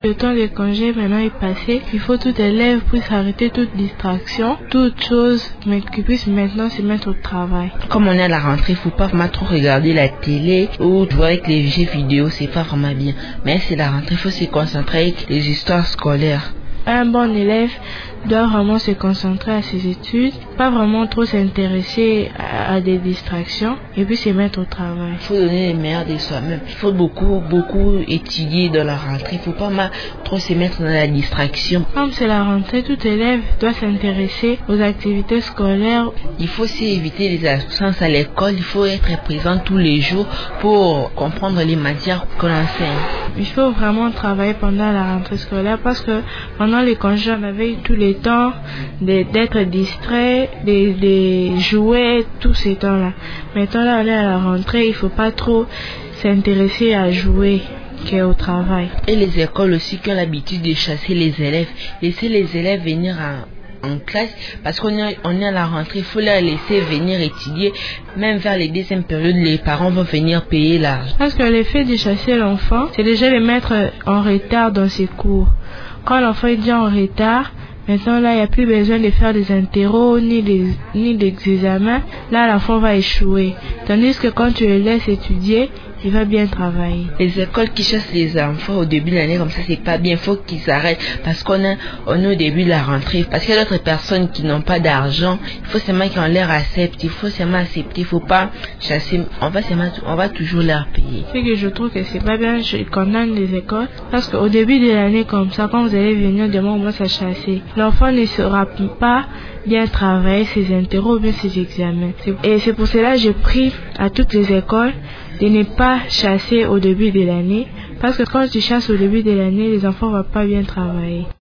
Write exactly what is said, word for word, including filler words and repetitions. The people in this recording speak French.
Le temps des congés maintenant est passé. Il faut que tout élève puisse arrêter toute distraction, toute chose, mais qu'il puisse maintenant se mettre au travail. Comme on est à la rentrée, il faut pas vraiment trop regarder la télé ou jouer avec les jeux vidéo, c'est pas vraiment bien. Mais c'est la rentrée, il faut se concentrer avec les histoires scolaires. Un bon élève doit vraiment se concentrer à ses études, pas vraiment trop s'intéresser à, à des distractions et puis se mettre au travail. Il faut donner le meilleur de soi-même. Il faut beaucoup, beaucoup étudier dans la rentrée. Il ne faut pas mal trop se mettre dans la distraction. Comme c'est la rentrée, tout élève doit s'intéresser aux activités scolaires. Il faut aussi éviter les absences à l'école. Il faut être présent tous les jours pour comprendre les matières qu'on enseigne. Il faut vraiment travailler pendant la rentrée scolaire parce que pendant les congés, on avait eu tous les temps d'être distrait, de, de jouer, tous ces temps-là. Maintenant, là, on est à la rentrée, il ne faut pas trop s'intéresser à jouer qu'au travail. Et les écoles aussi qui ont l'habitude de chasser les élèves. Laisser les élèves venir en, en classe parce qu'on est, on est à la rentrée, il faut les laisser venir étudier. Même vers les deuxièmes périodes, les parents vont venir payer l'argent. Parce que l'effet de chasser l'enfant, c'est déjà le mettre en retard dans ses cours. Quand l'enfant est déjà en retard, maintenant là, il n'y a plus besoin de faire des interros ni des, ni des examens. Là, l'enfant va échouer. Tandis que quand tu le laisses étudier, il va bien travailler. Les écoles qui chassent les enfants au début de l'année comme ça, c'est pas bien. Il faut qu'ils arrêtent parce qu'on est, on est au début de la rentrée. Parce qu'il y a d'autres personnes qui n'ont pas d'argent. Il faut seulement qu'on leur accepte. Il faut seulement accepter. Il faut pas chasser. On va seulement, on va toujours leur payer. C'est que je trouve que c'est pas bien. Je condamne les écoles parce qu'au début de l'année comme ça, quand vous allez venir demain, on va se chasser. L'enfant ne sera pas bien travailler ses interros ou bien ses examens. Et c'est pour cela que je prie à toutes les écoles de ne pas chasser au début de l'année parce que quand tu chasses au début de l'année, les enfants ne vont pas bien travailler.